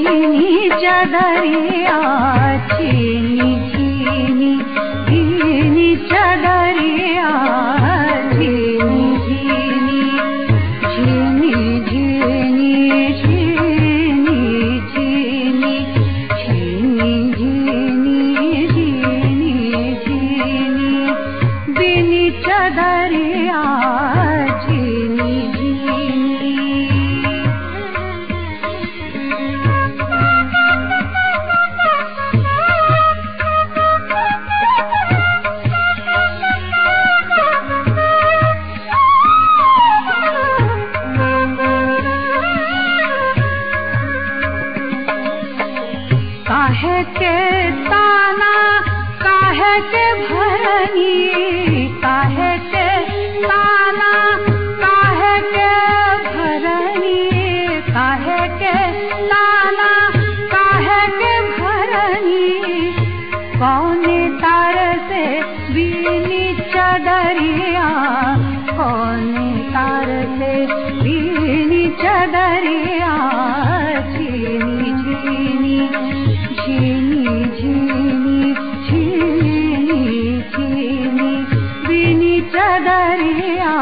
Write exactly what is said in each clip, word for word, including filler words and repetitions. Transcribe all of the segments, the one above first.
बीनी चदरिया छीनी छीनी बीनी चदरिया छीनी छीनी छीनी छीनी छीनी छीनी छीनी छीनी छीनी छीनी बीनी चदरिया छीनी छीनी। काहे के ताना काहे के भरनी काहे के ताना काहे के भरनी काहे के ताना काहे के भरनी कौन तार से बीनी चदरिया कौन तार से बीनी चदरिया छीनी छीनी छीनी छीनी छीनी छीनी बीनी चदरिया।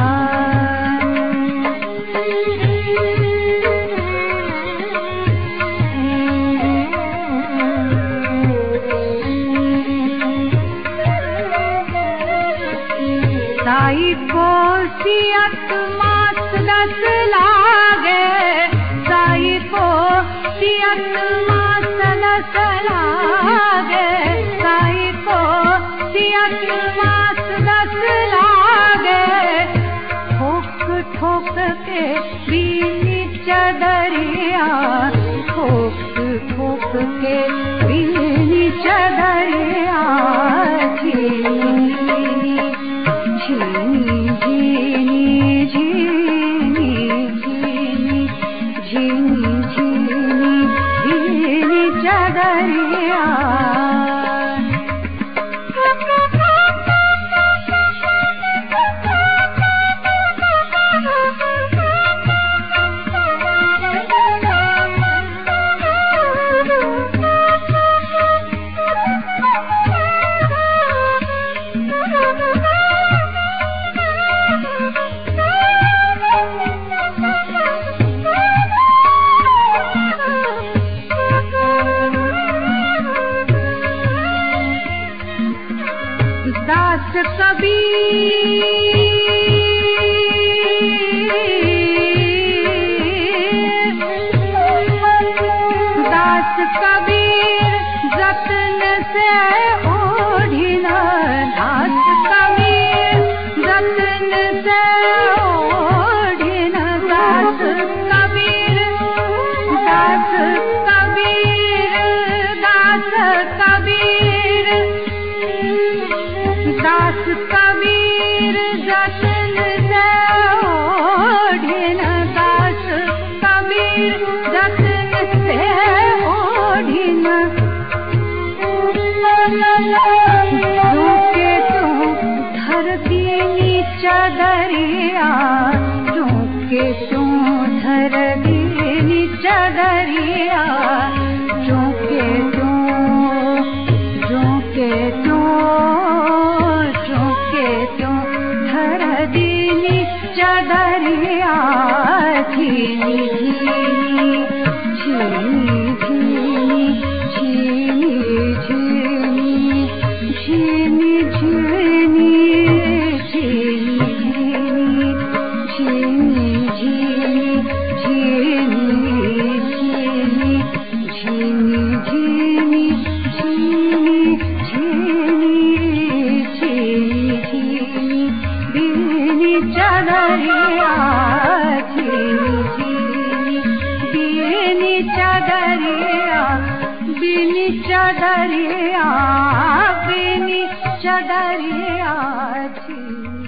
साई को सियत मास दस लागे साई को सियत मास दस लागे साई को सियत मास दस लागे ठोक ठोक के बीनी चदरिया ठोक ठोक के बीनी चदरिया छीनी छीनी छीनी छीनी छीनी छीनी छीनी छीनी चदरिया। दास कबीर दास कबीर जतन से ओढ़िना दास कबीर जतन से ओढ़िना दास कबीर दास कबीर दास कबीर दास कबीर जतन से ओढ़िना दास कबीर जतन से ओढ़िना झुके तू धरती चदरिया झुके तू धरती चदरिया झुके तू झुके तू चदरिया छीनी छीनी छीनी छीनी छीनी छीनी छीनी छीनी छीनी छीनी छीनी छीनी छीनी छीनी छीनी छीनी छीनी बीनी चदरिया छीनी छीनी बीनी चदरिया बीनी चदरिया बीनी चदरिया छीनी।